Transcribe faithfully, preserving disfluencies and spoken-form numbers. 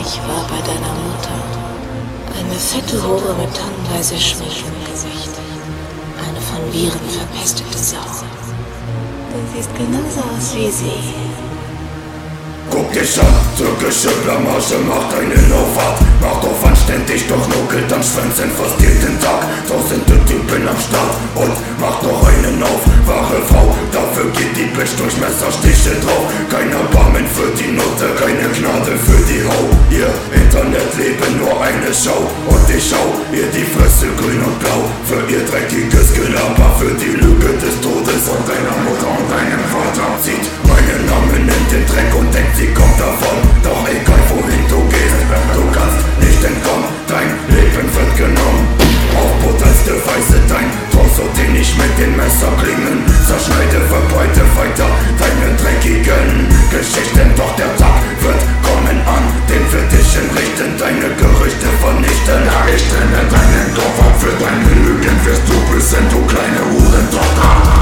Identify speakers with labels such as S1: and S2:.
S1: Ich war bei deiner Mutter. Eine fette Hure mit tonnenweise Schmink im Gesicht. Eine von Viren verpestete Sau. Du siehst genauso aus wie sie.
S2: Guck dich an, türkische Blamage macht einen Auffahrt. Macht auf anständig, doch nuckelt am Schwänzen fast jeden Tag. Tausende Typen am Start und macht noch einen auf. Wahre Frau, dafür geht die Bitch durch Messerstiche drauf. Kein Erbarmen für die Nutte, keine Gnade für die Hau. Ihr Internetleben nur eine Show und ich schau ihr die Fresse grün und blau. Für ihr dreckiges Gelaber, für die Lüge des Todes und deiner Mutter und deinem Vater. Zieht meinen Namen in den Dreck und denkt, sie kommt davon. Doch egal wohin du gehst, du kannst nicht entkommen. Dein Leben wird genommen. Aufbrutzelste Weise dein Torso, den ich mit den Messerklingen zerschneide, verbreite weiter deine dreckigen Geschichten. Doch der Tag wird kommen, an den wir dich entrichten, deine Gerüchte vernichten. Ja, ich trenne deinen Dorf ab, für deine Lügen wirst